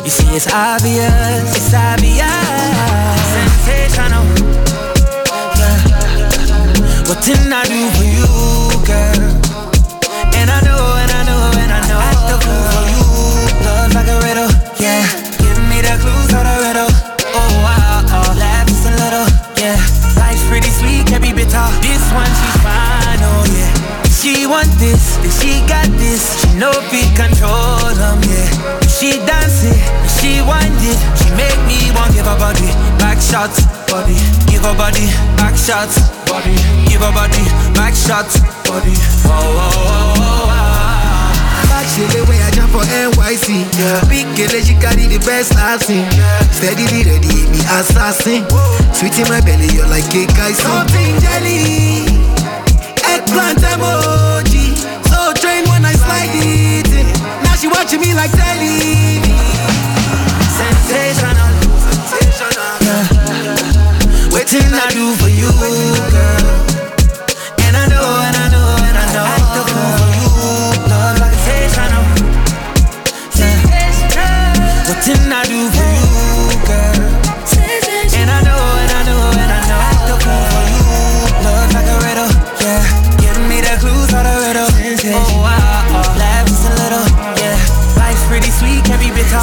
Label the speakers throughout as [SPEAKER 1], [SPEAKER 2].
[SPEAKER 1] You see, it's obvious, sensational. Yeah. What didn't I do for you, girl? And I know. I still fall for you. Love like a riddle, yeah. Give me the clues of the riddle. Oh, wow, laugh just a little, yeah. Life's pretty sweet, can't be bitter. This one, she's fine, oh, yeah. She want this, then she got this. She know if we control them, yeah. She dance it, and she wind it. She make me want give her body back shots, body. Give her body back shots, body. Give her body back shots, body. Whoa, whoa, whoa, whoa, whoa.
[SPEAKER 2] She the way I jump for NYC, yeah. Big girl, she carry the best I've seen, yeah. Steadily ready, me assassin. Sweet in my belly, you're like cake ice. Something jelly, eggplant emoji. So trained when I slide it in. Now she watching me like telly.
[SPEAKER 1] Sensational, yeah. Waiting I do for you, girl. And I know. I still fall for you. Love like a sensational, yeah. What didn't I do for you, girl? And I know. I still fall for you. Love like a riddle, yeah. Give me the clues of the riddle. Oh, wow, laugh just a little, yeah. Life's pretty sweet, can't be bitter.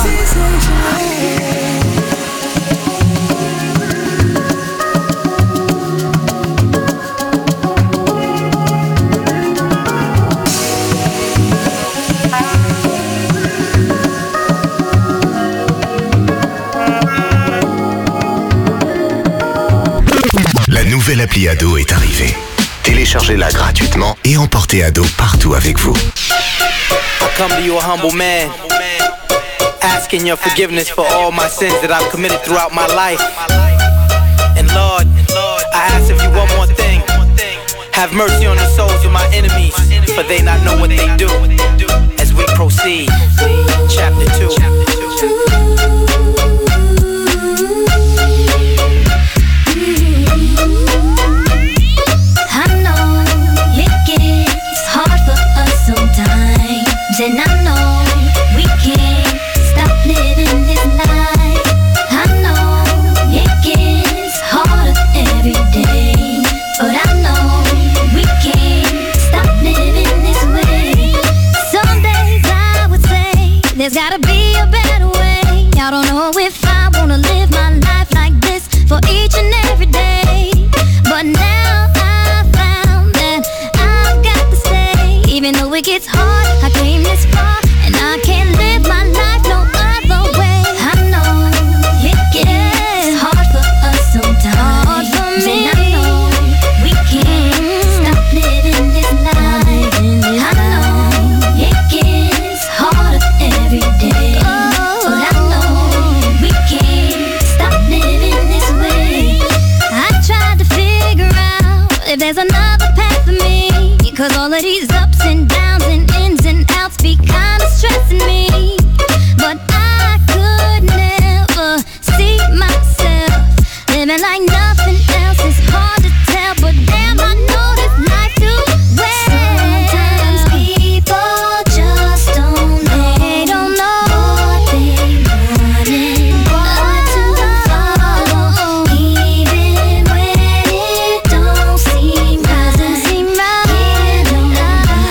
[SPEAKER 3] La nouvelle appli Ado est arrivée. Téléchargez-la gratuitement et emportez Ado partout avec vous.
[SPEAKER 4] I come to you a humble man, asking your forgiveness for all my sins that I've committed throughout my life. And Lord, I ask of you one more thing. Have mercy on the souls of my enemies, for they not know what they do. As we proceed, chapter 2.
[SPEAKER 5] And I know we can't stop living this life. I know it gets harder every day, but I know we can't stop living this way. Some days I would say there's gotta be a better way. I don't know if I wanna live my life like this for each and every day, but now I found that I've got to stay. Even though it gets hard, I came this far, and I can't live my life no other way. I know it gets hard for us sometimes, hard for me. And I know we can't stop living this life. I know it gets harder every day, but I know we can't stop living this way. I tried to figure out if there's another path for me, 'cause all of these ups and downs and ins and outs be kinda stressing me. But I could never see myself living like nothing else. It's hard to tell, but damn, I know this life too well. Sometimes people just don't know. They don't know what they want and what to follow, even when it don't seem right.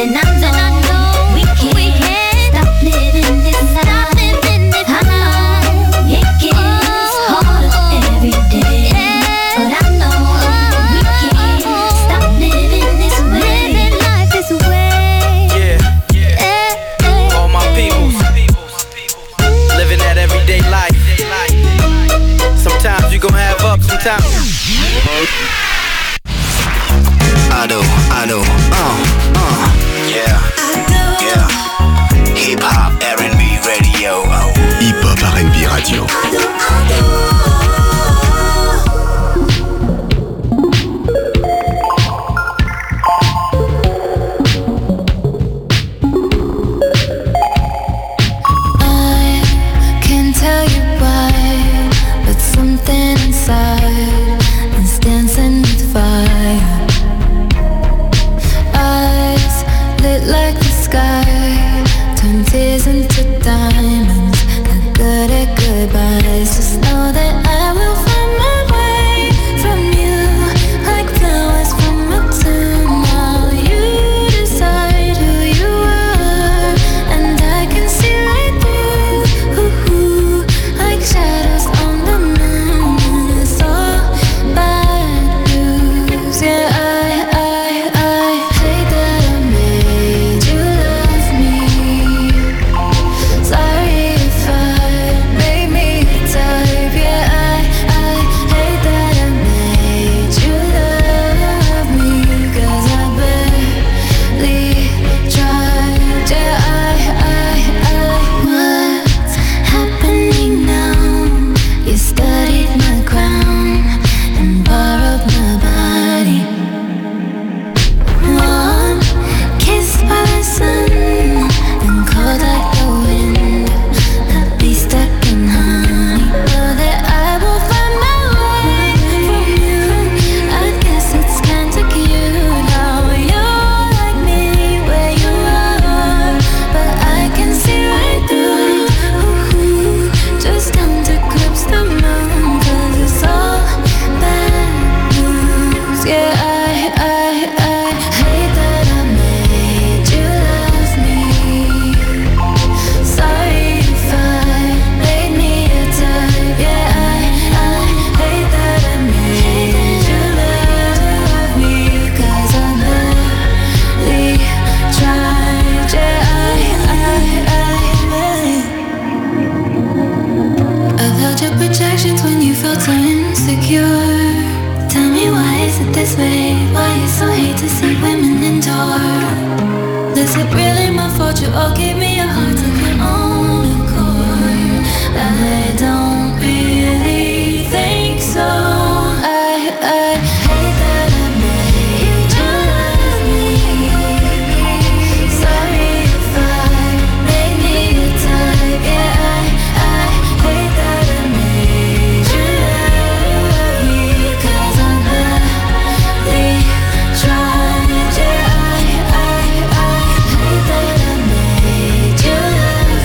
[SPEAKER 5] then I know we can't stop living this life. I know it gets harder every day, but I know we can't stop living this way. Living life this way.
[SPEAKER 4] Yeah. All my peoples living that everyday life. Sometimes you gon' have ups, sometimes.
[SPEAKER 6] I know, yeah, Hip Hop R&B Radio.
[SPEAKER 3] Hip Hop R&B Radio.
[SPEAKER 5] I can't tell you why, but something inside is dancing with fire. Eyes lit like the sky, turn tears into diamonds. Not good at goodbyes. Just know that I will find my way from you, like flowers from a tomb. Now you decide who you are, and I can see right through, like shadows on the moon. And it's all bad news. Yeah, I hate that I made you love me. Sorry if I made me a type. Yeah, I hate that I made you love me, 'cause I barely tried. Yeah, what's happening now? You studied my crown and borrowed my body. One kiss by the sun and cold like the wind. I'd be stuck in honey. Know that I will find my way from you. I guess it's kinda cute how you're like me where you are, but I can see right through. Just come to grips the moon, 'cause it's all bad news. Yeah, I hate that I made you love me. Sorry if I made me a type. Yeah, I hate that I made you love me, 'cause I barely tried. I've held your projections when you felt so insecure. Tell me, why is it this way? Why you so hate to see women endure? Is it really my fault you all gave me your hearts of your own accord? I don't really think so. I hate that I made you love me. Sorry if I made me a type. Yeah, I hate that I made you love me, 'cause I barely tried. Yeah, I hate that I made you love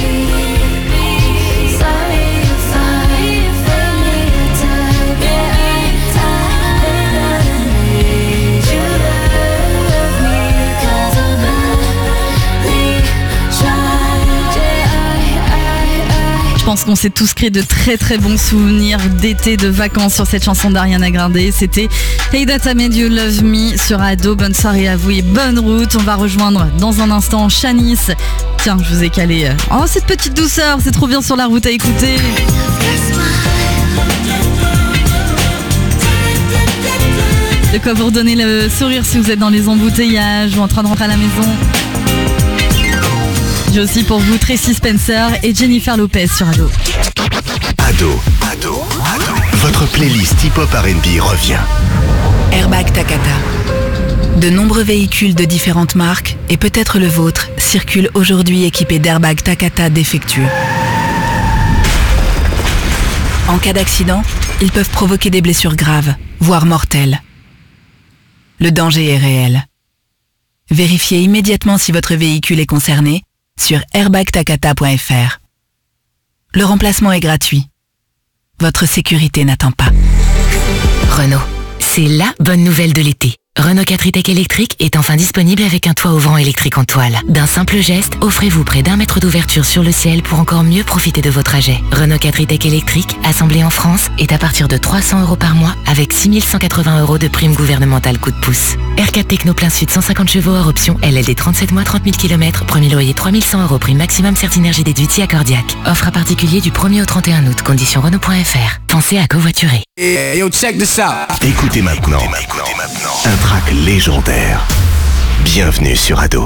[SPEAKER 5] me. Sorry if I made me a type. Yeah, I hate that I made you love me, 'cause I barely tried. Yeah,
[SPEAKER 7] Je pense qu'on s'est tous créé de très très bons souvenirs d'été, de vacances sur cette chanson d'Ariana Grande. C'était Hey That I Made You Love Me sur Ado. Bonne soirée à vous et bonne route. On va rejoindre dans un instant Shanice. Tiens, je vous ai calé cette petite douceur, c'est trop bien sur la route à écouter. De quoi vous redonner le sourire si vous êtes dans les embouteillages ou en train de rentrer à la maison. J'ai aussi pour vous Tracy Spencer et Jennifer Lopez sur Ado.
[SPEAKER 3] Ado. Votre playlist hip-hop R&B revient.
[SPEAKER 8] Airbag Takata. De nombreux véhicules de différentes marques, et peut-être le vôtre, circulent aujourd'hui équipés d'airbags Takata défectueux. En cas d'accident, ils peuvent provoquer des blessures graves, voire mortelles. Le danger est réel. Vérifiez immédiatement si votre véhicule est concerné sur airbagtakata.fr. Le remplacement est gratuit. Votre sécurité n'attend pas.
[SPEAKER 9] Renault, c'est la bonne nouvelle de l'été. Renault 4 e-Tech électrique est enfin disponible avec un toit ouvrant électrique en toile. D'un simple geste, offrez-vous près d'1 mètre d'ouverture sur le ciel pour encore mieux profiter de vos trajets. Renault 4 e-Tech électrique, assemblé en France, est à partir de 300 € par mois avec 6 180 € de prime gouvernementale coup de pouce. R4 Techno plein sud 150 chevaux hors option, LLD 37 mois 30 000 km, premier loyer 3100 €, prime maximum Certinergie déduite si accordiaque. Offre à particulier du 1er au 31 août, conditions Renault.fr. Pensez à covoiturer.
[SPEAKER 6] Yo, check this out.
[SPEAKER 3] Écoutez maintenant un track légendaire. Bienvenue sur Ado.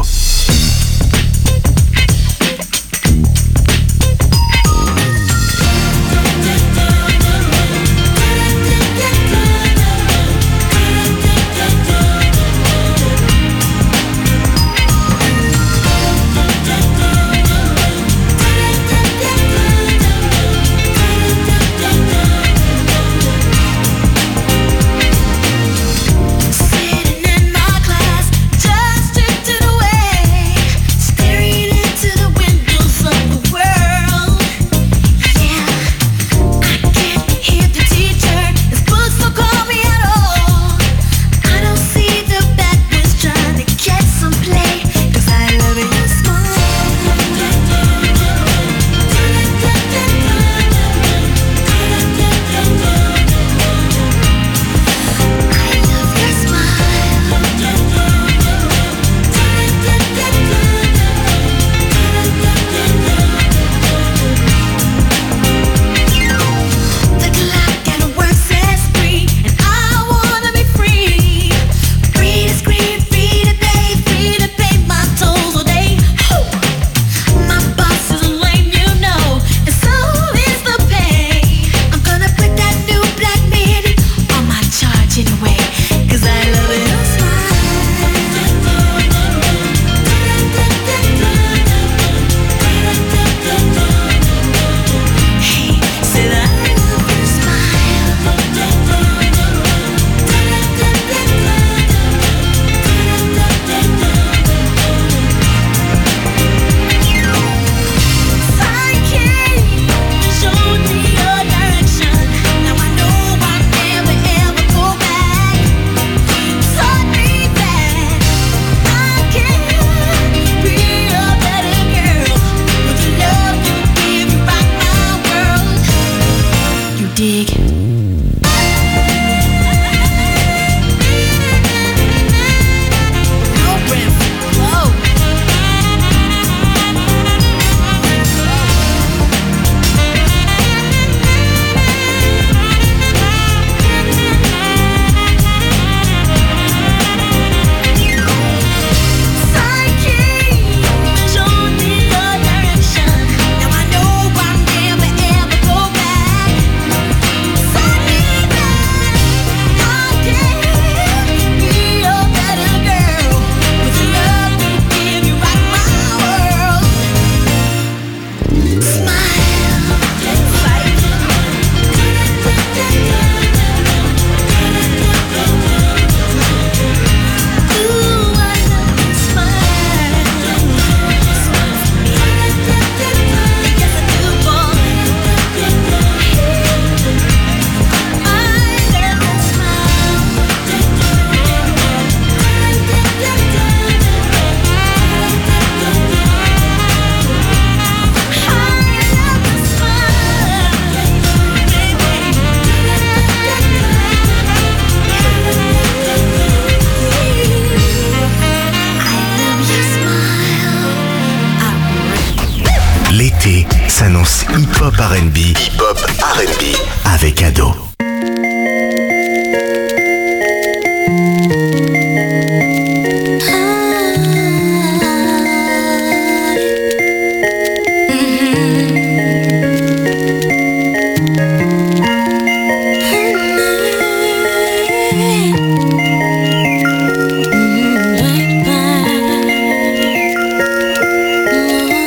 [SPEAKER 3] L'été s'annonce hip-hop R&B. Hip-hop R&B avec Ado.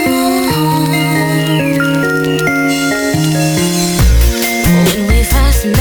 [SPEAKER 5] When we first met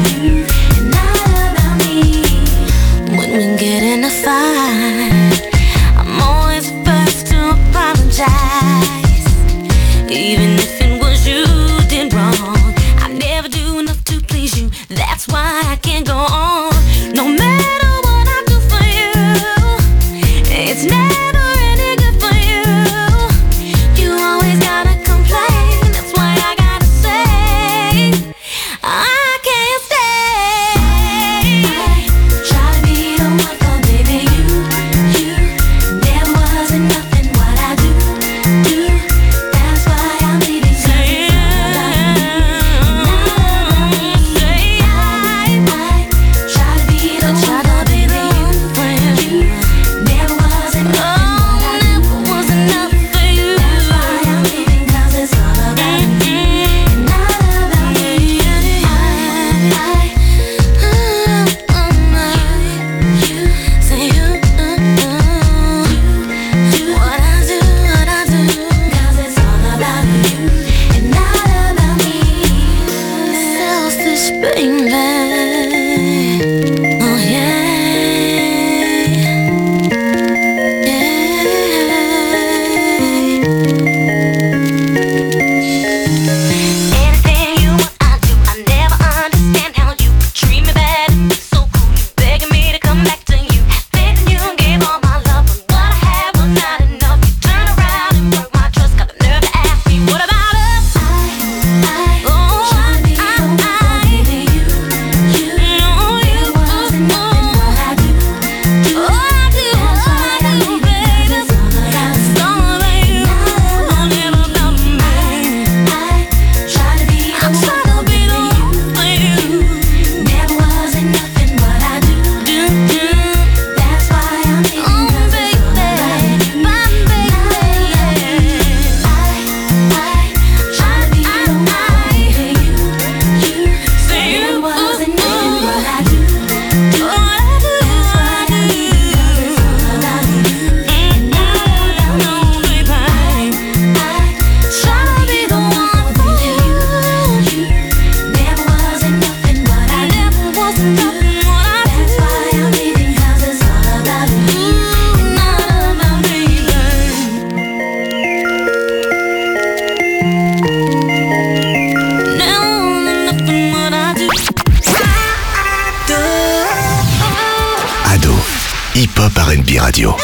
[SPEAKER 3] Hip-Hop R&B Radio.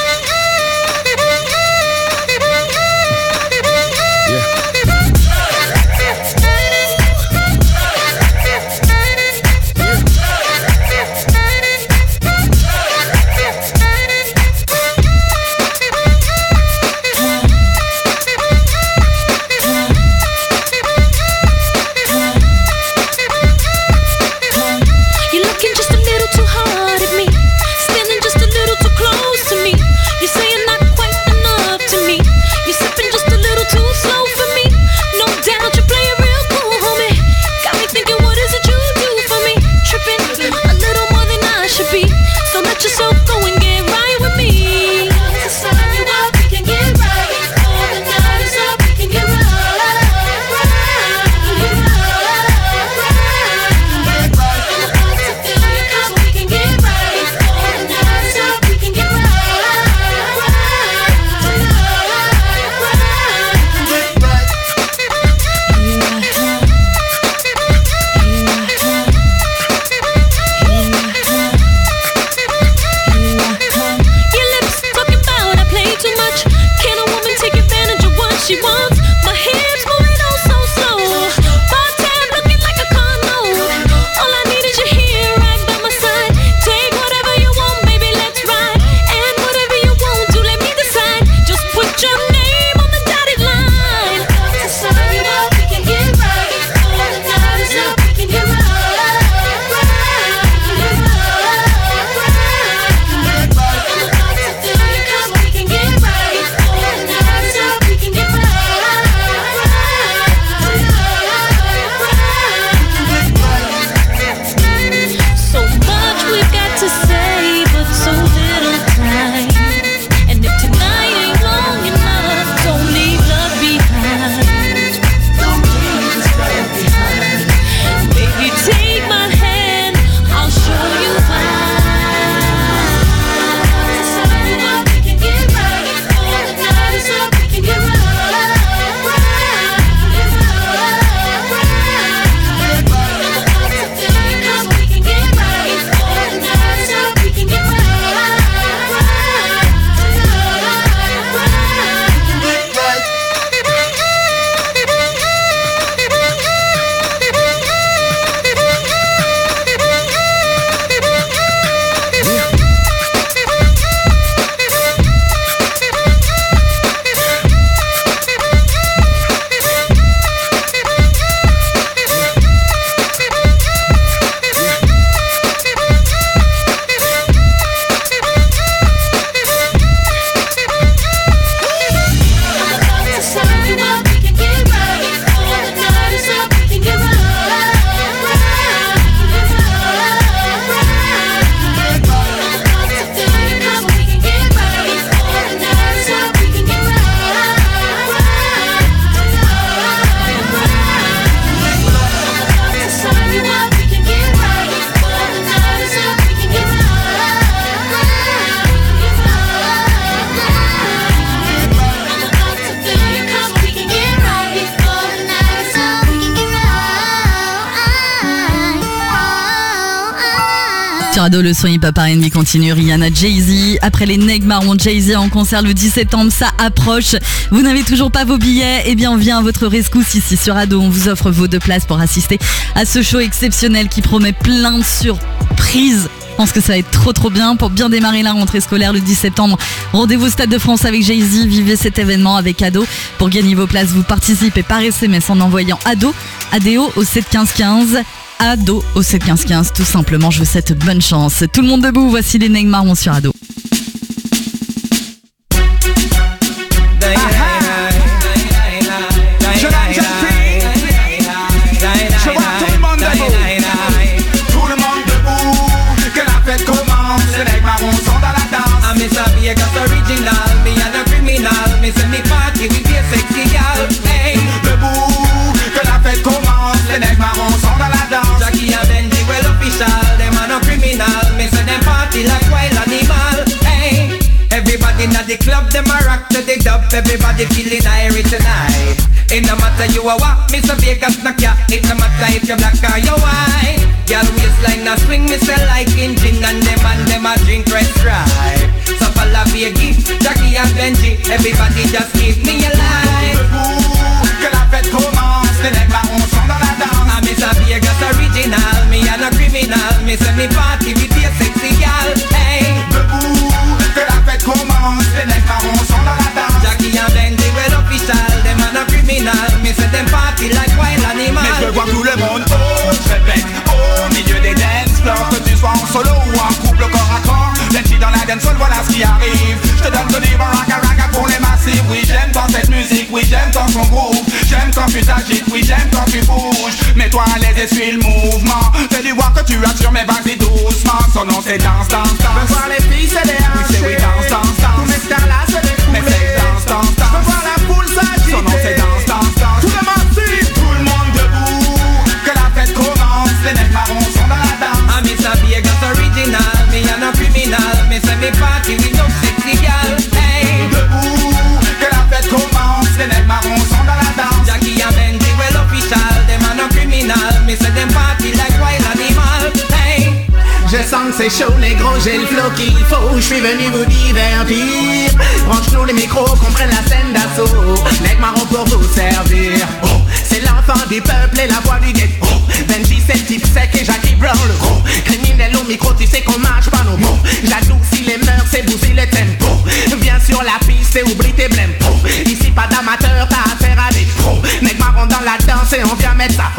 [SPEAKER 10] You're looking just a little too hard at me, standing just a little too close to me.
[SPEAKER 7] Sur Ado, le son hip-hop R&B continue. Rihanna, Jay-Z. Après les Neg Marron, Jay-Z en concert le 10 septembre, ça approche. Vous n'avez toujours pas vos billets? Eh bien, on vient à votre rescousse ici sur Ado. On vous offre vos 2 places pour assister à ce show exceptionnel qui promet plein de surprises. Je pense que ça va être trop bien pour bien démarrer la rentrée scolaire le 10 septembre. Rendez-vous au Stade de France avec Jay-Z. Vivez cet événement avec Ado. Pour gagner vos places, vous participez par SMS en envoyant Ado, ADO au 71515. Ado au 71515, tout simplement. Je vous souhaite bonne chance. Tout le monde debout, voici les Neg Marron sur Ado.
[SPEAKER 10] Inna the club, them a rock to the dub. Everybody feeling irie tonight. It no matter you a what, Mr. Vegas knock ya. It no matter if you black or you white. Girl waistline a swing, me say like engine. And them a drink red stripe. So follow Vegas, Jackie and Benji. Everybody just give me a line. Que la fête commence, les Neg Marron sont dans la danse. I'm Mr. Vegas original, me and a criminal. Me say me party with your sexy girl. Hey, debout. Commence, les Neg Marron sont dans la danse. Jackie and Benji, well official. Them are no criminal. Me say them party like wild animal. Mais je veux voir tout le monde, oh, je répète, au milieu des dance floors. Que tu sois en solo ou en couple corps à corps. Benji dans la dancehall, voilà ce qui arrive. Je te donne de libre raga pour les massifs. Oui, j'aime dans cette musique, oui, j'aime dans son groupe. J'aime quand tu t'agites, oui, j'aime quand tu bouges. Mets-toi à l'aise et suis le mouvement. Fais-lui voir que tu assures, mais vas-y doucement. Son nom c'est danse. Veux voir les filles, c'est des hanches. Oui, danse. Tous mes stars là, c'est des coulées. Mais c'est danse. Veux voir la foule s'agiter. Son nom c'est danse. Tout le monde suit. Tout le monde debout. Que la fête commence. Les Neg Marron sont dans la danse. I'm Mr. Vegas original. Me and a criminal. Me say me party with no sexy girl. Hey, debout. Que la fête commence. Les Neg Marron sont dans la danse. Jackie and Benji, well official. Them are no criminal. Me say them party like wild animal. Hey. Je sens que c'est chaud les gros, j'ai le flow qu'il faut. Je suis venu vous divertir. Branche-nous les micros, qu'on prenne la scène d'assaut. Neg Marron pour vous servir. Oh, c'est l'enfant du peuple et la voix du ghetto. Benji c'est le type sec et Jackie Brown le gros. Criminel au micro, tu sais qu'on marche pas nos mots. J'adoucis les mœurs, c'est bousiller le tempo. Viens sur la piste et oublie tes blèmes. Ici pas d'amateur, t'as affaire à des pros. Neg Marron dans la danse et on vient mettre ça.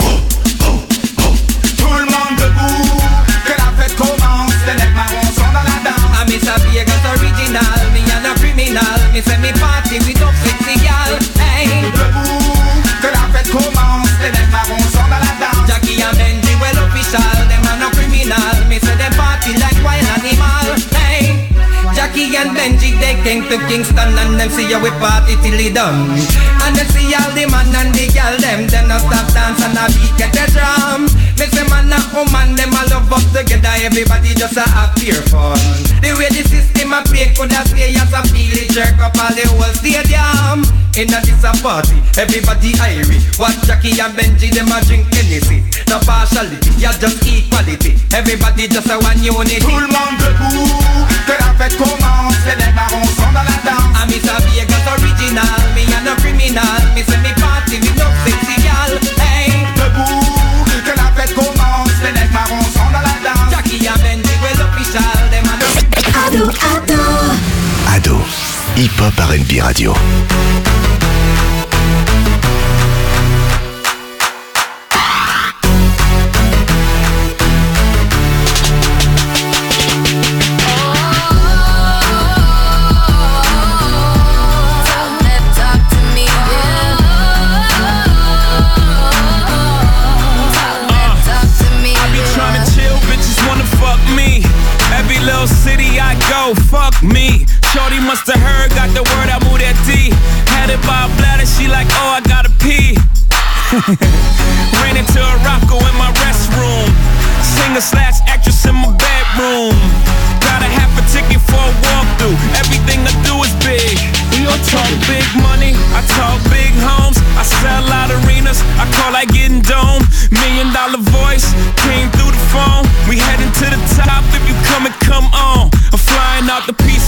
[SPEAKER 10] Tout le monde debout. Que la fête commence, les Neg Marron sont dans la danse. I'm Mr. Vegas original, me and a criminal. Me say me party with no sexy girl. Hey, debout. Que la fête commence, les Neg Marron sont dans la danse. Jackie and Benji, well official. Them are no criminal. Me say them party like wild animal. Hey, Jackie and Benji, they came to Kingston and them see how we party till it done. And they see all the man and the girl, them not stop dance and a beat get the drum. Me say man and woman, them all love up together. Everybody just a have pure fun. The way the system a play, could have say as a feel it jerk up all the whole stadium. In a this a party, everybody irie. Watch Jackie and Benji, them a drink Hennessy. No partiality, yeah just equality. Everybody just a one unity. Tout le monde debout, que la fête commence. Les Neg Marron sont dans la danse. I'm Mr. Vegas original, me and no criminal. Me say me party with no sexy girl. Hey, debout. Que la fête commence, les Neg Marron sont dans la danse. Jackie and Benji, well official, them a
[SPEAKER 3] Ado, hip-hop R&B radio.
[SPEAKER 11] City I go, fuck me. Shorty musta heard, got the word, I moved that D. Had it by a bladder, she like, oh, I gotta pee. Ran into a rocko in my restroom. Singer/actress in my bedroom. Got a half a ticket for a walkthrough. Everything I do is big. We all talk big money, I talk big homes. I sell out arenas, I call like getting dome. $1 million voice, came through the phone. We heading to the top if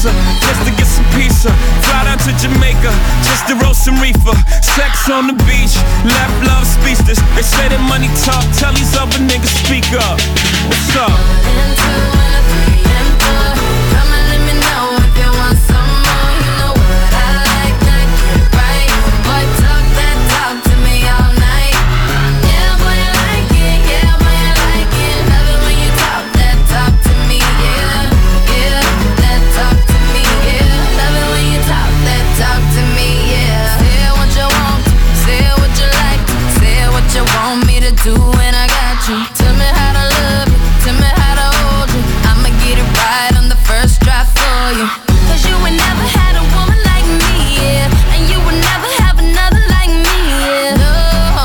[SPEAKER 11] visa just to get some pizza. Fly down to Jamaica just to roast some reefer. Sex on the beach, left love speechless. They say that money talk, tell these other niggas speak up. What's up? 1 and 2 and a 3 and 4. Come and let me know if you want some more. You know what I like, not get right. Boy, talk that talk to me all night. Yeah, boy, I like it. Yeah, boy, I like it. Love it when you talk that talk to me. Yeah, yeah, that talk to me. Yeah, love it when you talk that talk to me. Yeah, say what you want, say what you like, say what you want me to do, and I got you. Tell me how to love you, tell me how to hold you. I'ma get it right on the first try for you. 'Cause you ain't never had a woman like me, yeah. And you will never have another like me, yeah. No,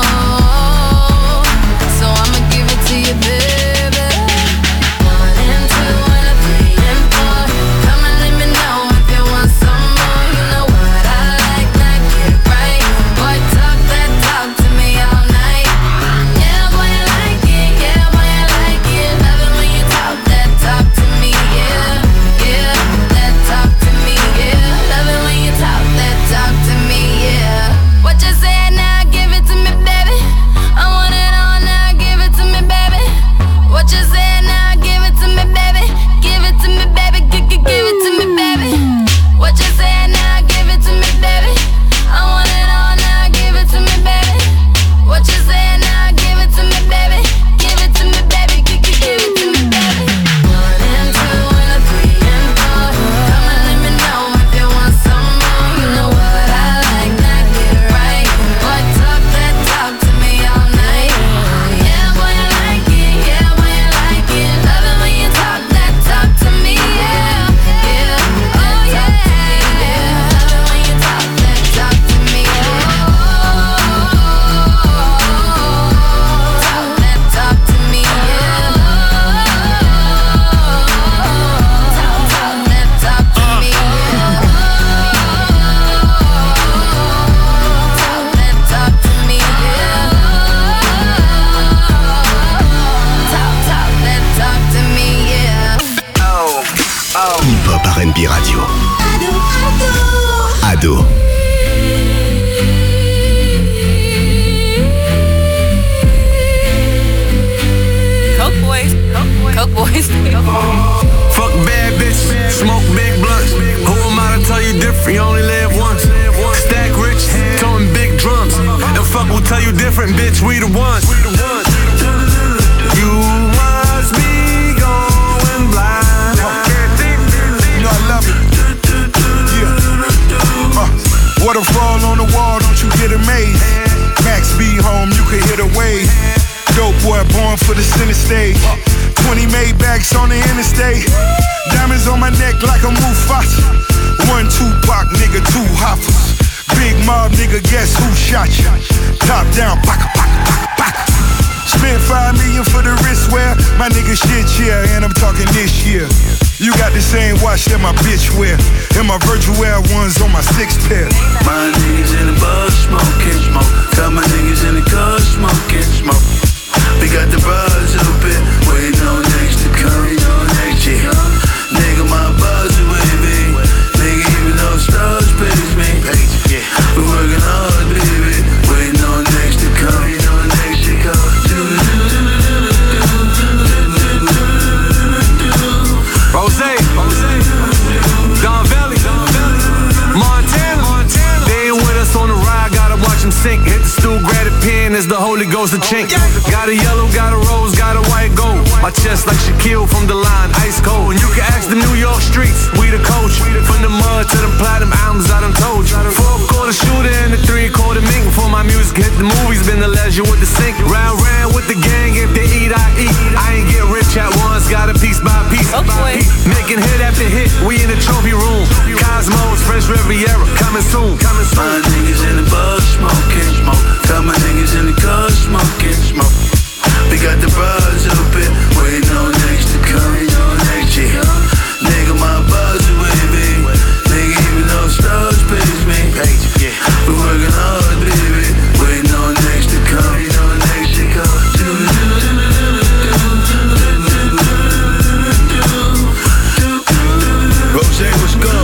[SPEAKER 11] so I'ma give it to you, baby. 1 and 2 and a 3 and 4. Come and let me know if you want some more. You know what I like, not get right. Boy, talk that talk to me all night. Yeah, boy, I like it. Yeah, boy, I like it. Love it when you talk that talk to me. Yeah, yeah, that talk to me. Yeah, love it when you talk that talk to me. Yeah. What you say now? Give it to me, baby. I want it all now. Give it to me, baby. What you say now? Give it to me, baby. Give it to me, baby. Give it to me, baby. What you say now? Give it to me, baby. I want it all now. Give it to me, baby. What you say now? Give it to me, baby. Give it to me, baby. Give it to me, baby. 1 and 2 and a 3 and 4. Come and let me know if you want some more. You know what I like, not get it right. Boy, talk that talk to me all night. Yeah, boy, I like it. Yeah, boy, I like it. Love it when you talk that talk to me. Yeah, yeah, oh yeah. Love it when you talk that talk to me. Talk that talk to me. Yeah, talk that talk to me. Yeah, talk that talk to me. Yeah, talk that talk to me. Yeah.
[SPEAKER 3] Hip-hop R&B Radio. Ado.
[SPEAKER 12] Coke boys. Coke boys.
[SPEAKER 13] Fuck bad bitch, smoke big blunts. Who am I to tell you different? You only live once. Stack rich, towing big drums. The fuck will tell you different, bitch. We the ones. You must be going blind.
[SPEAKER 14] You know I love it. Yeah. Waterfall on the wall, don't you get amazed? Max B home, you can hit a wave. Dope boy born for the center stage. 20 Maybachs on the interstate. Diamonds on my neck like a Mufasa. 1 Tupac, nigga, 2 Hoppers. Big mob, nigga, guess who shot you? Top down, baka, baka, baka, baka. Spent 5 million for the wristwear. My nigga shit, yeah, and I'm talking this year. You got the same watch that my bitch wear. And my virtual Air ones on my 6 pair.
[SPEAKER 15] My niggas in the bus smoking, smoke. Got my niggas in the car smoking, smoke. We got the bars open, waiting on next to come. Yeah. Nigga, my bars are wavy. Nigga, even though stars pays me. We working hard, baby. Waiting on next to come.
[SPEAKER 13] Rose, Don Valley, Montana. They ain't with us on the ride, gotta watch them sink. Hit the stool, grab a pen as the Holy Ghost a chink. Got a yellow, got a rose, got a white gold. My chest like Shaquille from the line, ice cold. And you can ask the New York streets, we the coach. From the mud to the platinum albums, I done told you. 4-quarter shooter and a 3-quarter mink. Before my music hit the movies, been the leisure with the sink. Round with the gang, if they eat, I eat. I ain't get rich at once, got a piece by piece. Making hit after hit, we in the trophy room. Cosmos, French Riviera, coming soon.
[SPEAKER 15] My niggas in the bus smoking, smoke. Got my niggas in the car smoking, smoke. We got the bars open, waiting on next to come. Yeah. Nigga, my bars are wavy. Nigga, even though stars pays me. We working hard, baby. Waiting on next to come. Rose, what's good?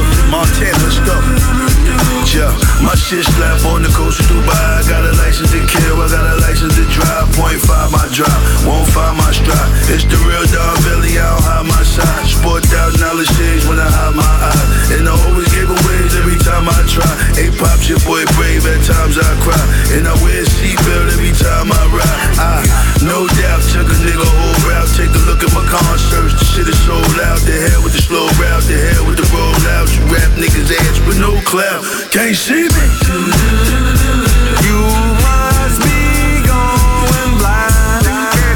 [SPEAKER 15] my belly, I don't hide my side. Sport out knowledge change when I hide my eye. And I always gave away every time I try. Hey, pops, your boy brave, at times I cry. And I wear a seatbelt every time I ride. No doubt, took a nigga whole route. Take a look at my concerts, the shit is sold out. The hell with the slow route, the hell with the rollouts. You rap niggas ass with no clout. Can't see me.
[SPEAKER 13] You must be going blind.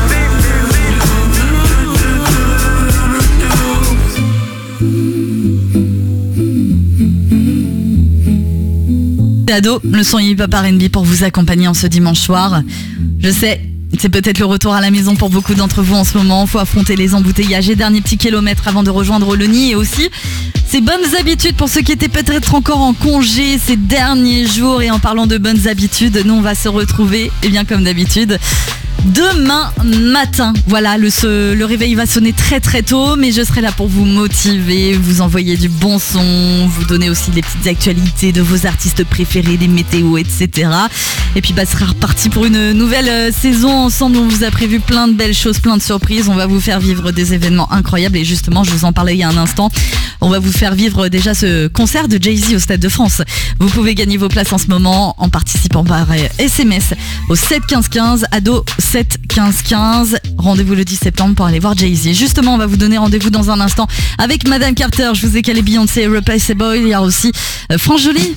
[SPEAKER 7] Ado, le son hip-hop R&B pour vous accompagner en ce dimanche soir. Je sais, c'est peut-être le retour à la maison pour beaucoup d'entre vous en ce moment. Faut affronter les embouteillages et derniers petits kilomètres avant de rejoindre le nid. Et aussi, ces bonnes habitudes pour ceux qui étaient peut-être encore en congé ces derniers jours. Et en parlant de bonnes habitudes, nous on va se retrouver, et bien comme d'habitude, demain matin. Voilà, le réveil va sonner très très tôt, mais je serai là pour vous motiver, vous envoyer du bon son, vous donner aussi des petites actualités de vos artistes préférés, des météos, etc. Et puis ce sera reparti pour une nouvelle saison ensemble. On vous a prévu plein de belles choses, plein de surprises. On va vous faire vivre des événements incroyables. Et justement, je vous en parlais il y a un instant, on va vous faire vivre déjà ce concert de Jay-Z au Stade de France. Vous pouvez gagner vos places en ce moment en participant par SMS au 7 15 15, ado 7 15 15. Rendez-vous le 10 septembre pour aller voir Jay-Z. Justement, on va vous donner rendez-vous dans un instant avec Madame Carter. Je vous ai calé Beyoncé, Replaceable. Il y a aussi France Jolie.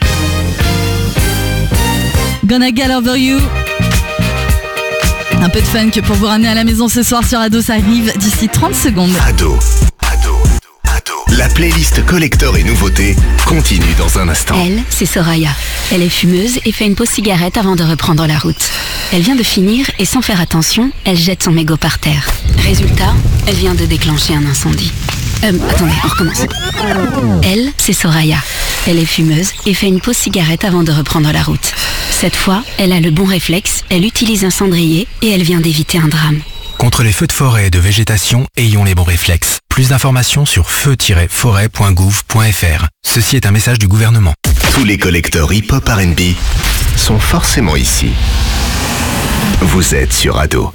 [SPEAKER 7] Gonna Get Over You. Un peu de funk pour vous ramener à la maison ce soir sur Ado. Ça arrive d'ici 30 secondes.
[SPEAKER 3] Ado. La playlist collector et nouveautés continue dans un instant.
[SPEAKER 16] Elle, c'est Soraya. Elle est fumeuse et fait une pause cigarette avant de reprendre la route. Elle vient de finir et sans faire attention, elle jette son mégot par terre. Résultat, elle vient de déclencher un incendie. Attendez, on recommence. Elle, c'est Soraya. Elle est fumeuse et fait une pause cigarette avant de reprendre la route. Cette fois, elle a le bon réflexe, elle utilise un cendrier et elle vient d'éviter un drame.
[SPEAKER 17] Contre les feux de forêt et de végétation, ayons les bons réflexes. Plus d'informations sur feu-forêt.gouv.fr. Ceci est un message du gouvernement.
[SPEAKER 3] Tous les collecteurs hip-hop R&B sont forcément ici. Vous êtes sur Ado.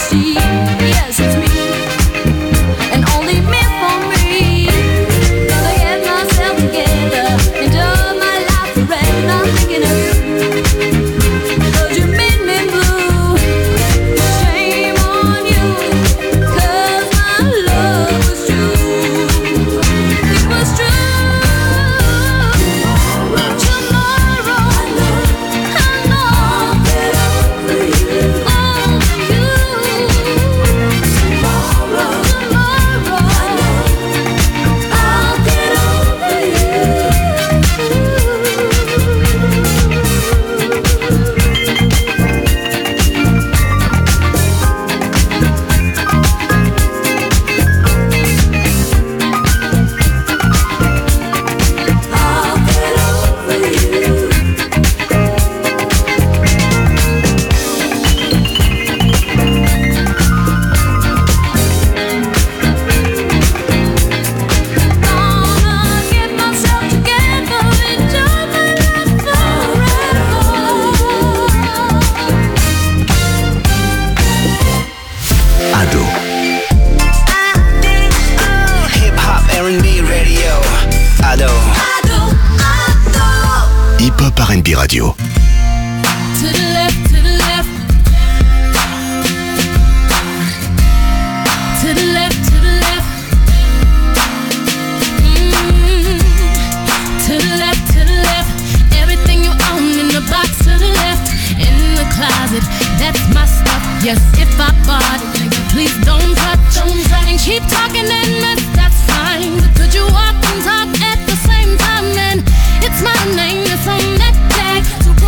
[SPEAKER 5] she, yes it's me, and only me for me. Gonna get myself together, enjoy my life forever. Not thinking of you, 'cause you made me blue. Shame on you, 'cause my love was true. It was true. Tomorrow, I know I'll get over you. Tomorrow, I know I'll get over you. I'll get over you. Gonna get myself together, enjoy my life forever.
[SPEAKER 3] Ado,
[SPEAKER 6] Hip Hop R&B Radio. Ado.
[SPEAKER 3] Hip Hop R&B Radio.
[SPEAKER 5] To the left, to the left. To the left, to the left. To the left, to the left. Everything you own in the box to the left. In the closet, that's my stuff. Yes, if I bought it, nigga, please don't touch. And keep talking and that's fine. But could you walk and talk at the same time? Then it's my name that's on that tag. So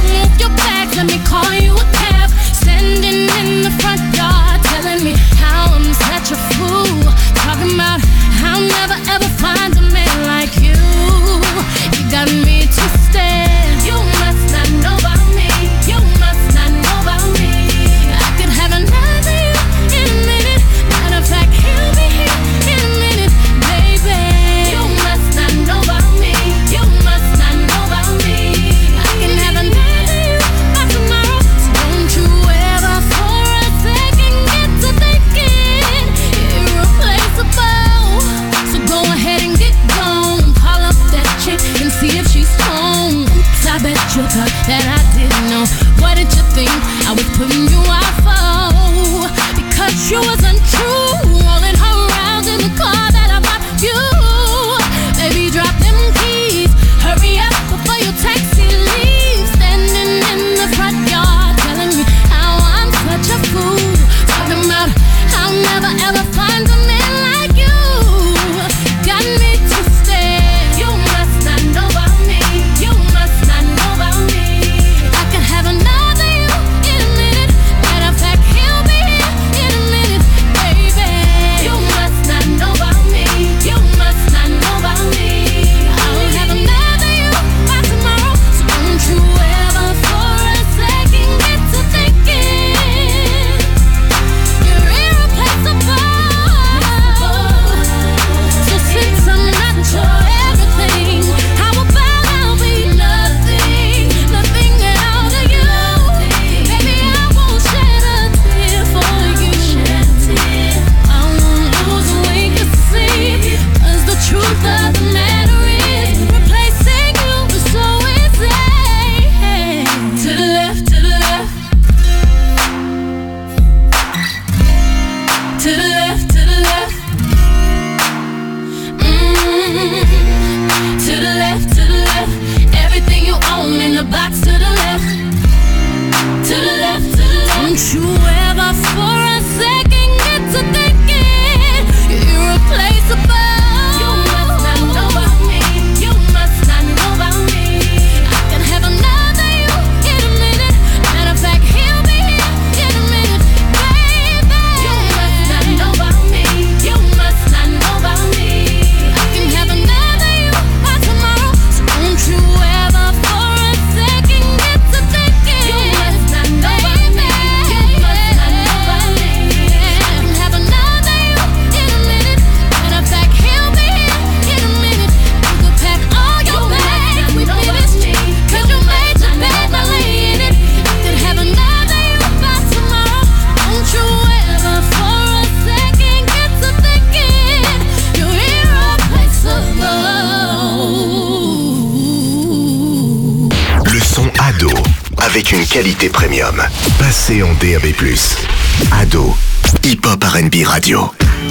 [SPEAKER 3] avec une qualité premium. Passez en DAB+. Ado, hip-hop R&B radio.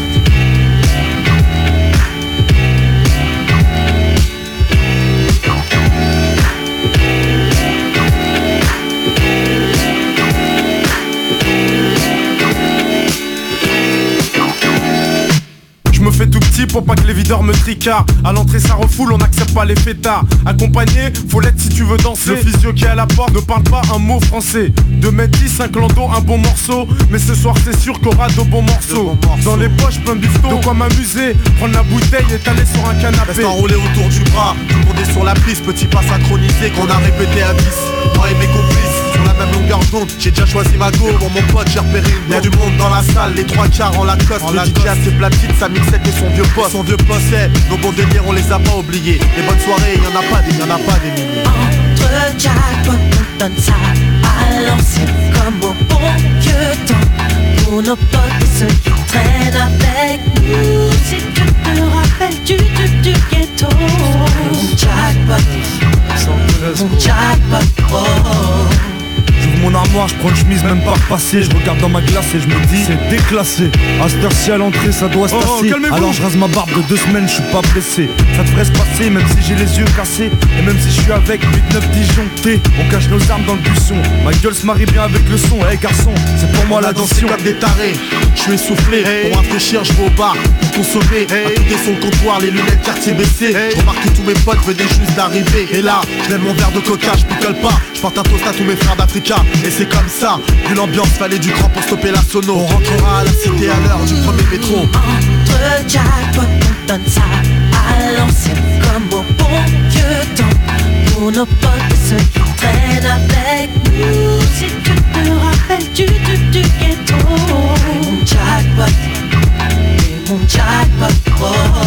[SPEAKER 18] Je me fais tout petit pour pas que les videurs me tricardent. À l'entrée ça refoule, on n'accepte pas les fêtards. Accompagné, faut l'être si tu veux danser. Le physio qui est à la porte ne parle pas un mot français. 2m10, un clando, un bon morceau. Mais ce soir c'est sûr qu'on aura de bons morceaux. Dans les poches plein de bifton, de quoi m'amuser. Prendre la bouteille et t'aller sur un canapé.
[SPEAKER 19] Reste enroulé autour du bras, tout le monde est sur la piste. Petit pas synchronisé qu'on a répété à 10. Moi et mes complices sur la même longueur d'onde. J'ai déjà choisi ma go, pour mon pote j'ai repéré une. Y'a du monde dans la salle, les trois quarts en Lacoste. Le DJ a ses platines, sa mixette et son vieux poste. Nos bons délires on les a pas oubliés. Les bonnes soirées, y'en a pas des milliers.
[SPEAKER 1] Entre jackpot, on donne ça à l'ancienne comme au bon vieux temps. Pour nos potes et ceux qui traînent avec nous. Si tu te rappelles du ghetto. Mon jackpot, mon jackpot, oh.
[SPEAKER 18] J'ouvre mon armoire, je prends une chemise même pas repassée. Je regarde dans ma glace et je me dis c'est déclassé. À cette heure-ci à l'entrée ça doit se tasser. Alors je rase ma barbe de 2 semaines, je suis pas pressé. Ça devrait se passer même si j'ai les yeux cassés. Et même si je suis avec 8-9 disjonctés. On cache nos armes dans le buisson. Ma gueule se marie bien avec le son. Hey garçon, c'est pour moi la dansion.
[SPEAKER 19] Comme des tarés, je suis essoufflé. Pour rafraîchir je vais au bar, pour consommer. À côté sur le comptoir, les lunettes quartier baissées. Je remarque que tous mes potes venaient juste d'arriver. Et là, je lève mon verre de coca, je picole pas. Je porte un toast à tous mes frères d'Africa. Et c'est comme ça, vu l'ambiance, fallait du cran pour stopper la sono. On rentrera à la cité à l'heure du premier métro.
[SPEAKER 1] Entre jackpot, on donne ça à l'ancienne comme au bon vieux temps. Pour nos potes et ceux qui traînent avec nous. Si tu te rappelles du ghetto. Et mon jackpot, oh.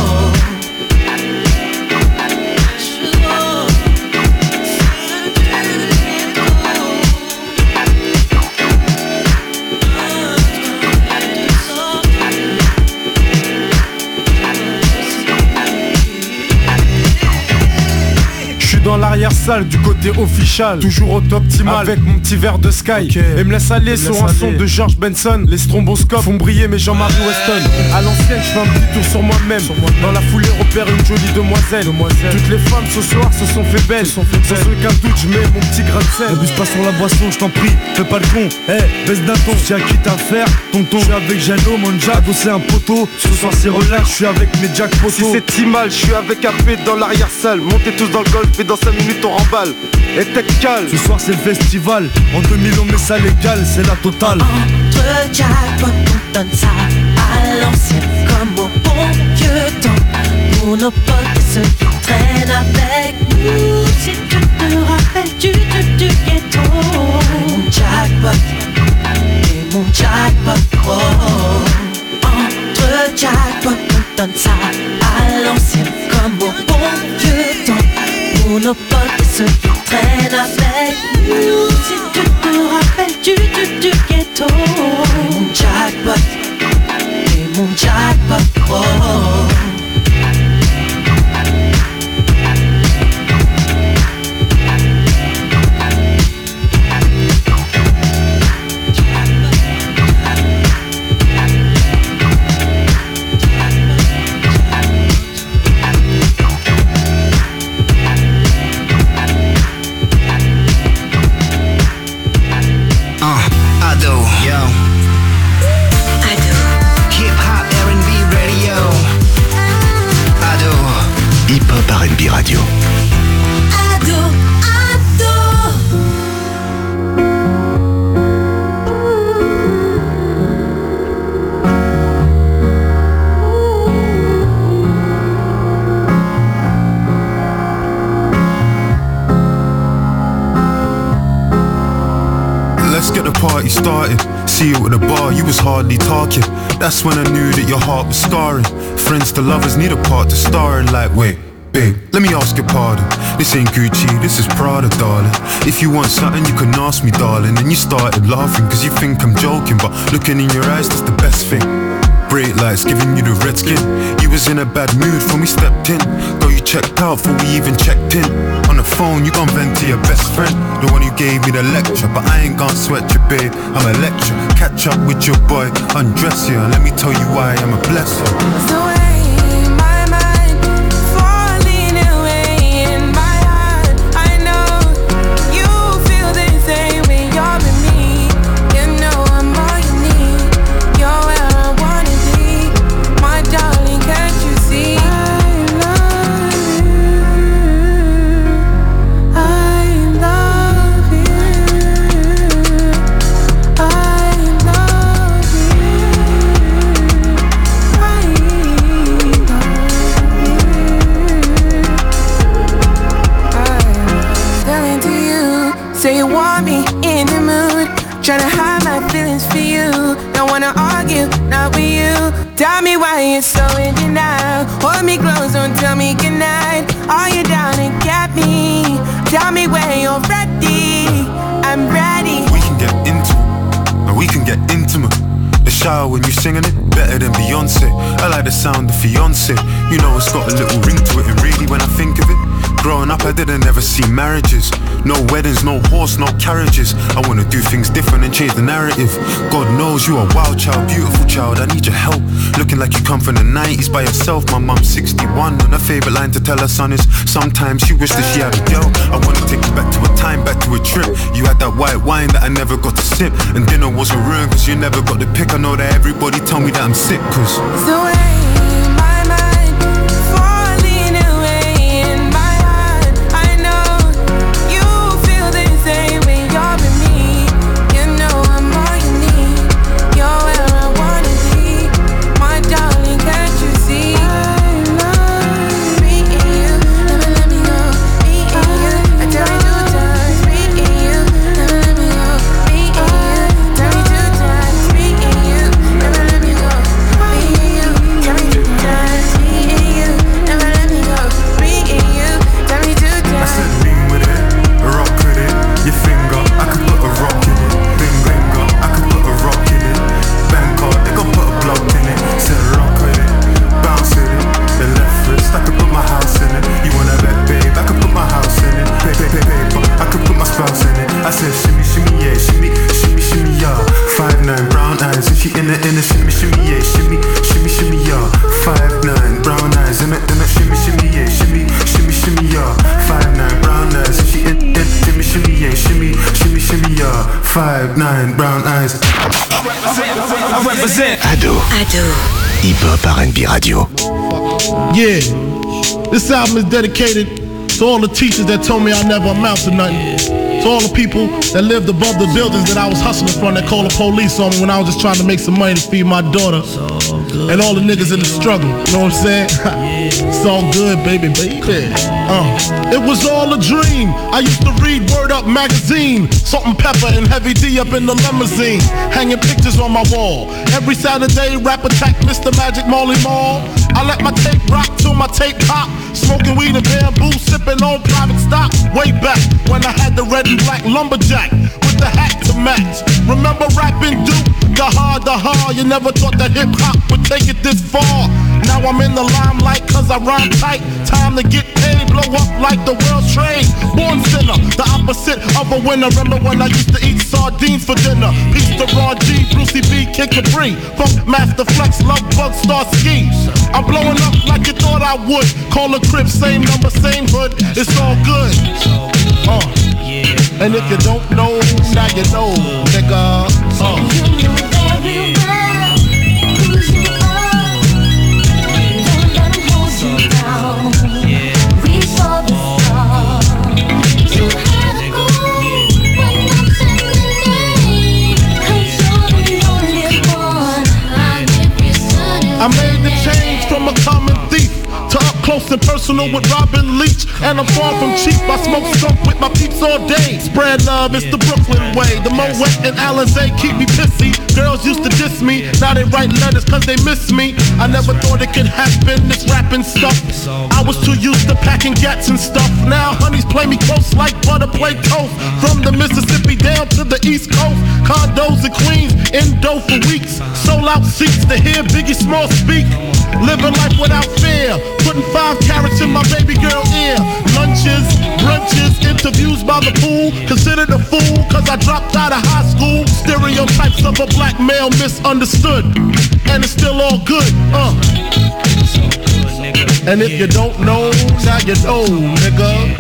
[SPEAKER 18] Dans l'arrière-salle du côté official, toujours au top optimal avec mon petit verre de Sky. Et me laisse aller sur un son de George Benson. Les stromboscopes font briller mes Jean-Marie Weston. À l'ancienne je fais un petit tour sur moi-même. Dans la foulée repère une jolie demoiselle. Toutes les femmes ce soir se sont fait belles. Sans aucun doute je mets mon petit grain de sel. N'abuse pas sur la boisson je t'en prie, fais pas le con. Baisse d'un ton, je tiens à qui t'as affaire. Tonton, je suis avec Jano, mon Jack, c'est un poteau. Ce soir c'est relax, je suis avec mes Jack poteaux. Si c'est si mal, je suis avec AP dans l'arrière-salle. Montez tous dans le golf et dans 5 minutes on remballe. Et tête calme. Ce soir c'est le festival. En 2000 on met ça légal, c'est la totale.
[SPEAKER 1] Entre jackpot, on donne ça à l'ancienne comme au bon vieux temps. Pour nos potes et ceux qui traînent avec nous. Si tu te rappelles du ghetto. Et mon jackpot, oh. Entre jackpot, on donne ça à l'ancienne comme au bon vieux temps. Pour nos potes et ceux qui traînent avec nous. Si tu te rappelles du ghetto. Et mon jackpot, oh.
[SPEAKER 3] R&B Radio.
[SPEAKER 1] Ado,
[SPEAKER 20] Let's get the party started. See you at the bar, you was hardly talking. That's when I knew that your heart was scarring. Friends to lovers need a part to star in. Like, wait, babe, let me ask your pardon. This ain't Gucci, this is Prada, darling. If you want something, you can ask me, darling. And you started laughing, cause you think I'm joking. But looking in your eyes, that's the best thing. Bright lights giving you the red skin. You was in a bad mood when we stepped in. Got you checked out before we even checked in. On the the phone, you gon' vent to your best friend, the one who gave me the lecture. But I ain't gon' sweat you, babe, I'm a lecture. Catch up with your boy, undress you, and let me tell you why I'm a blesser.
[SPEAKER 1] The way my mind falling away in my heart, I know you feel the same when you're with me. You know I'm all you need. You're where I wanna be, my darling. Can't you see? Say you want me in the mood, tryna hide my feelings for you. Don't wanna argue, not with you. Tell me why you're so in denial. Hold me close, don't tell me goodnight. Are you down and get me? Tell me when you're ready. I'm ready.
[SPEAKER 20] We can get into it, and we can get intimate. The shower when you singing it, better than Beyonce. I like the sound of fiance. You know it's got a little ring to it, and really when I think of it, growing up I didn't ever see marriages. No weddings, no horse, no carriages. I wanna do things different and change the narrative. God knows you are a wild child, beautiful child, I need your help. Looking like you come from the 90s by yourself. My mom's 61 and her favourite line to tell her son is sometimes she wished that she had a girl. I wanna take you back to a time, back to a trip. You had that white wine that I never got to sip, and dinner wasn't ruined cause you never got the pick. I know that everybody tell me that I'm sick cause
[SPEAKER 1] the way my mind falling away in my heart, I know you feel the same when you're with me. You know I'm all you need. You're where I wanna be, my darling. Can't you see? I love me and you, never let me go. Me and you, I tell you 2 times. Me and you, never let me go. Me and you, tell me 2 times. Me and you, never let me go. Me and you, tell me 2 times. Me and you, never let me go. Me and you, tell me 2 times.
[SPEAKER 20] I said lean with it, rock with it. Your finger, I could put a rock in it. Finger, I could put a rock in it. Bangkok, they gon' put a block in it. Said rock with it, bounce with it. The left wrist, I could put my house in it. You wanna bet, babe, I could put my house in it. Paper, I could put my spouse in it. I said shimmy, shimmy, yeah, shimmy, shimmy, shimmy, yeah. 5'9", brown eyes, and she in the shimmy, shimmy, yeah, shimmy, shimmy, shimmy, yeah. 5'9", brown eyes, in the shimmy, shimmy, yeah, shimmy, shimmy, shimmy, yeah. 5'9", brown eyes, and she in shimmy, shimmy, yeah, shimmy, shimmy, shimmy, yeah. 5'9", brown eyes.
[SPEAKER 11] I represent
[SPEAKER 3] Ado. Hip-Hop R&B Radio.
[SPEAKER 21] Yeah, this album is dedicated to all the teachers that told me I never amount to nothing. To all the people that lived above the buildings that I was hustling from that called the police on me when I was just trying to make some money to feed my daughter. And all the niggas in the struggle, you know what I'm saying? It's all good, baby. It was all a dream. I used to read Word Up magazine, Salt and Pepper and Heavy D up in the limousine, hanging pictures on my wall. Every Saturday, Rap Attack, Mr. Magic Molly Mall. I let my tape rock till my tape pop, smoking weed and bamboo, sipping on private stock. Way back when I had the red and black lumberjack with the hat to match. Remember rapping Duke? The hard, you never thought that hip-hop would take it this far. Now I'm in the limelight cause I rhyme tight. Time to get paid, blow up like the world's trade. Born sinner, the opposite of a winner. Remember when I used to eat sardines for dinner? Peace to Raw G, Brucey B, Kid Capri, Funk Master Flex, Love Bug, Star Ski. I'm blowing up like you thought I would. Call a crib, same number, same hood. It's all good. And if you don't know, now you know, nigga. I made the change from a common thief to up close and personal with Robin Leach. And I'm far from cheap, I smoke skunk with my peeps all day. Spread love, it's the Brooklyn way. The Moet and Alizé keep me pissy. Girls used to diss me, now they write letters cause they miss me. I never thought it could happen, this rapping stuff. I was too used to packing gats and stuff. Now honeys play me close like butter play toast. From the Mississippi down to the East Coast, condos in Queens, in dough for weeks. Sold out seats to hear Biggie Small speak. living life without fear. Putting 5 carats in my baby girl ear. Lunches, brunches, interviews by the pool. Considered a fool cause I dropped out of high school. Stereotypes of a black male misunderstood. And it's still all good, And if you don't know, now you know, nigga.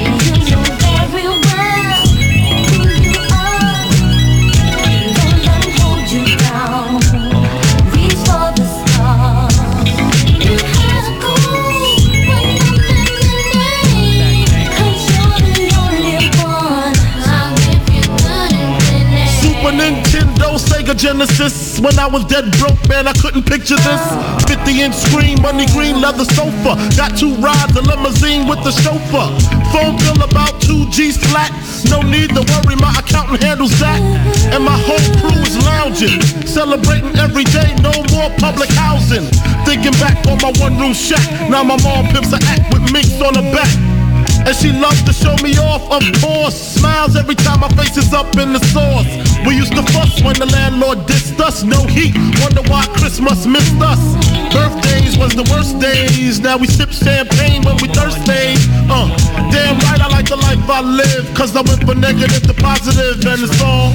[SPEAKER 21] Nintendo, Sega Genesis. When I was dead broke, man, I couldn't picture this. 50-inch screen, money green, leather sofa. Got 2 rides, a limousine with the chauffeur. Phone bill about 2 G's flat. No need to worry, my accountant handles that. And my whole crew is lounging, celebrating every day, no more public housing. Thinking back on my one-room shack. Now my mom pimps an act with minks on her back. And she loves to show me off, of course. Smiles every time my face is up in the sauce. We used to fuss when the landlord dissed us. No heat, wonder why Christmas missed us. Birthdays was the worst days. Now we sip champagne when we thirsty. Damn right I like the life I live. Cause I went from negative to positive and it's all.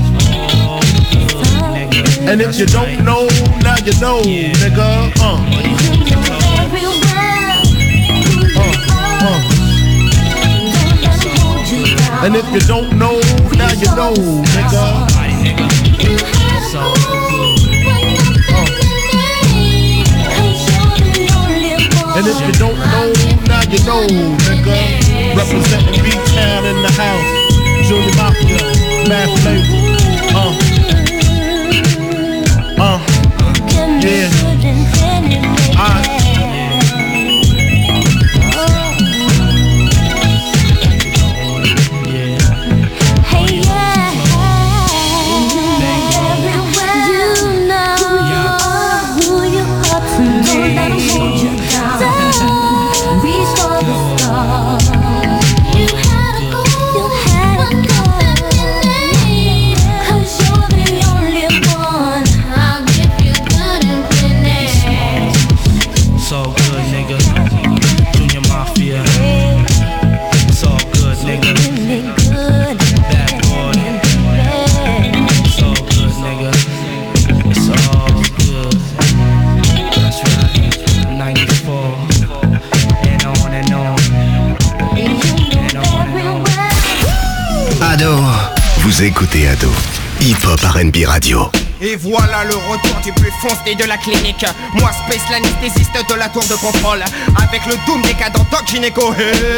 [SPEAKER 21] And if you don't know, now you know, nigga. And if you don't know, now you know, nigga. And if you don't know, now you know, nigga. Representing B-Town in the house. Junior Mafia, Mad Flavor. Yeah.
[SPEAKER 3] Vous écoutez Ado, hip-hop R&B radio.
[SPEAKER 2] Et voilà le retour du plus foncé de la clinique. Moi Space, l'anesthésiste de la tour de contrôle. Avec le doom décadent Doc Gynéco.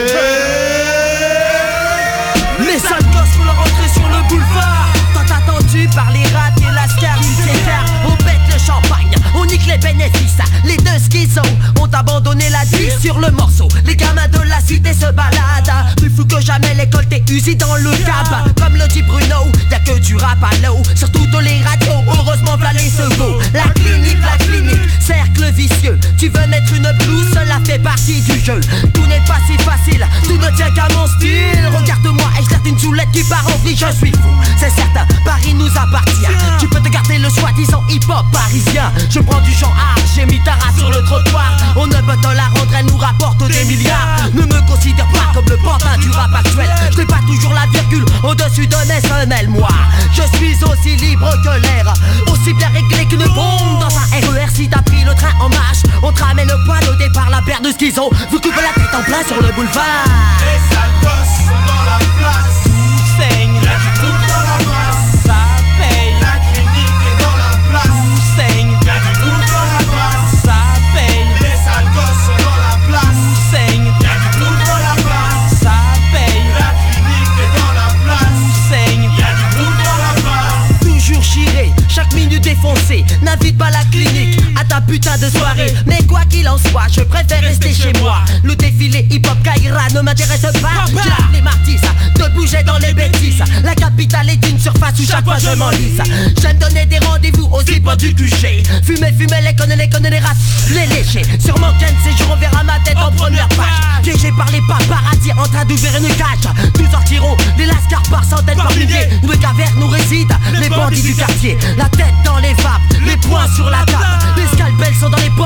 [SPEAKER 22] Les sales gosses font leur entrée sur le boulevard. Tant attendu par les rats et lascar du César. On pète le champagne, on nique les bénéfices. Les deux schizos ont abandonné la vie sur le morceau. Les gamins de la cité se baladent. Plus fou que jamais, l'école t'es usée dans le cap. Comme le dit Bruno, y'a que du rap à l'eau. Sur toutes les radios, heureusement v'là les secours. La clinique, cercle vicieux. Tu veux mettre une blouse, cela fait partie du jeu. Tout n'est pas si facile, tout ne tient qu'à mon style. Regarde-moi et je une soulette qui part en vrille, je suis fou. C'est certain, Paris nous appartient. Tu peux te garder le soi-disant hip-hop parisien. Je prends du genre art, j'ai mis ta race sur le trottoir. On ne peut te la rendre, elle nous rapporte des milliards. Ne me considère pas comme le pantin du rap actuel. Je n'ai pas toujours la virgule au-dessus de mes semelles. Moi, je suis aussi libre que l'air, aussi bien réglé qu'une bombe dans un RER. Si t'as pris le train en marche, on te ramène le poil au départ. La paire de schizo vous coupe la tête en plein sur le boulevard.
[SPEAKER 10] Les sales gosses sont dans la place. Tout saigne, y'a du tout dans la place. Ça paye, la clinique est dans la place. Tout saigne, y'a du tout dans la place. Ça paye, les sales gosses sont dans la place. Tout saigne, y'a du tout dans la place. Ça paye, la clinique est dans la place. Tout saigne, y'a du tout dans la place.
[SPEAKER 22] Toujours chiré, chaque minute défoncée. N'invite pas la clinique à ta putain de soirée. Mais quoi qu'il en soit, je préfère rester chez moi. Le défilé hip-hop Kaira ne m'intéresse pas. J'ai les martyrs de bouger dans les bêtises. La capitale est une surface où chaque fois je m'enlise. J'aime donner des rendez-vous aux hip du QG. Fumer, les connes, les rats, les léchés. Sur mon ken, séjour, on verra ma tête en première page. Piégé par les paparazzi en train d'ouvrir une cage. Nous sortirons des lascars par centaines, par milliers. Où de cavernes où résident les bandits du quartier. La tête dans les vapes, les poings sur la table. Les scalpels sont dans les poches,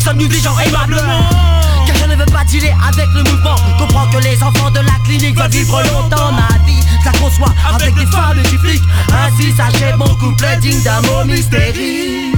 [SPEAKER 22] sommes-nous des gens aimablement? Car je ne veux pas dealer avec le mouvement. Comprends que les enfants de la clinique veulent vivre longtemps. Ma vie, ça conçoit avec des femmes du flic. Ainsi s'achève mon couplet digne d'un mot mystérique.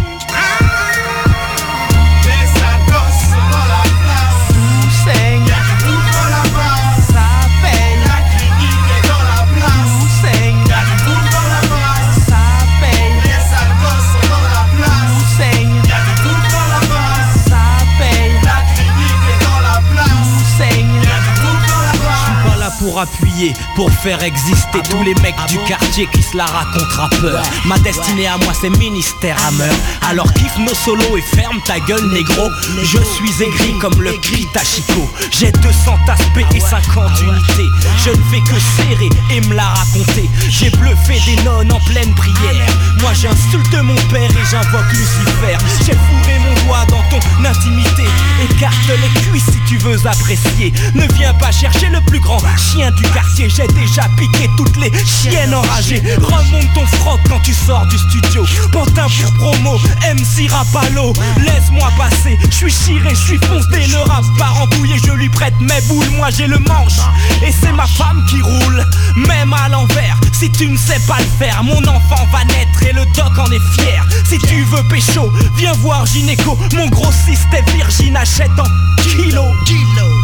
[SPEAKER 4] Pour appuyer, pour faire exister tous les mecs du quartier qui se la racontent rappeurs. Ma destinée à moi c'est ministère à meurtre. Alors kiffe nos solos et ferme ta gueule négro. Je suis aigri comme le cri Tachiko. J'ai 200 aspects et 50 unités. Je ne fais que serrer et me la raconter. J'ai bluffé des nonnes en pleine prière. Moi j'insulte mon père et j'invoque Lucifer. J'ai fourré mon doigt dans ton intimité. Écarte les cuisses si tu veux apprécier. Ne viens pas chercher le plus grand chien du quartier, j'ai déjà piqué toutes les chiennes enragées. Remonte ton froc quand tu sors du studio. Pantin pour promo, MC Rapalo. Laisse-moi passer, je suis chiré, je suis foncé. Le rap part en couille et je lui prête mes boules. Moi j'ai le manche et c'est ma femme qui roule. Même à l'envers, si tu ne sais pas le faire, mon enfant va naître et le doc en est fier. Si tu veux pécho, viens voir gynéco. Mon grossiste est virgin, achète en kilo.